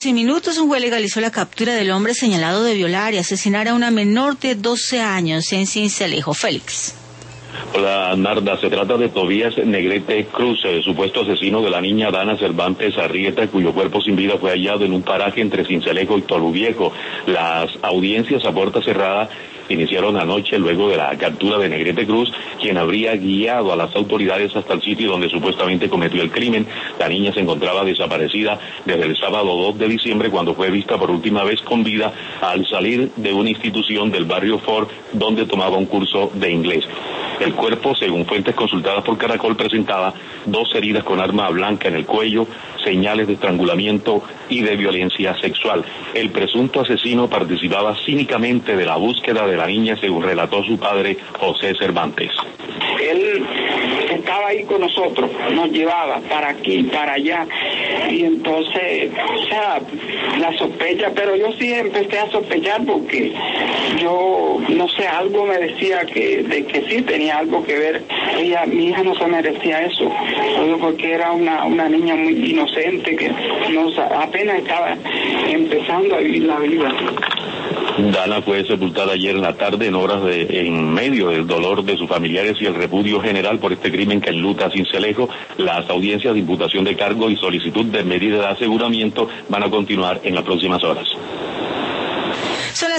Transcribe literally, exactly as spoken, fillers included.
En minutos, un juez legalizó la captura del hombre señalado de violar y asesinar a una menor de doce años en Sincelejo. Félix. Hola, Narda. Se trata de Tobías Negrete Cruz, el supuesto asesino de la niña Dana Cervantes Arrieta, cuyo cuerpo sin vida fue hallado en un paraje entre Sincelejo y Toluviejo. Las audiencias a puerta cerrada iniciaron anoche luego de la captura de Negrete Cruz, quien habría guiado a las autoridades hasta el sitio donde supuestamente cometió el crimen. La niña se encontraba desaparecida desde el sábado dos de diciembre, cuando fue vista por última vez con vida al salir de una institución del barrio Ford, donde tomaba un curso de inglés. El cuerpo, según fuentes consultadas por Caracol, presentaba dos heridas con arma blanca en el cuello, señales de estrangulamiento y de violencia sexual. El presunto asesino participaba cínicamente de la búsqueda de la niña, según relató su padre, José Cervantes. Él estaba ahí con nosotros, nos llevaba para aquí, para allá, y entonces, o sea, la sospecha, pero yo sí empecé a sospechar porque yo, no sé, algo me decía que de que sí tenía algo que ver. Ella, mi hija no se merecía eso, porque era una, una niña muy inocente que no, apenas estaba empezando a vivir la vida. Dana fue sepultada ayer en la tarde en horas de, en medio del dolor de sus familiares y el repudio general por este crimen que enluta a Sincelejo. Las audiencias de imputación de cargo y solicitud de medida de aseguramiento van a continuar en las próximas horas.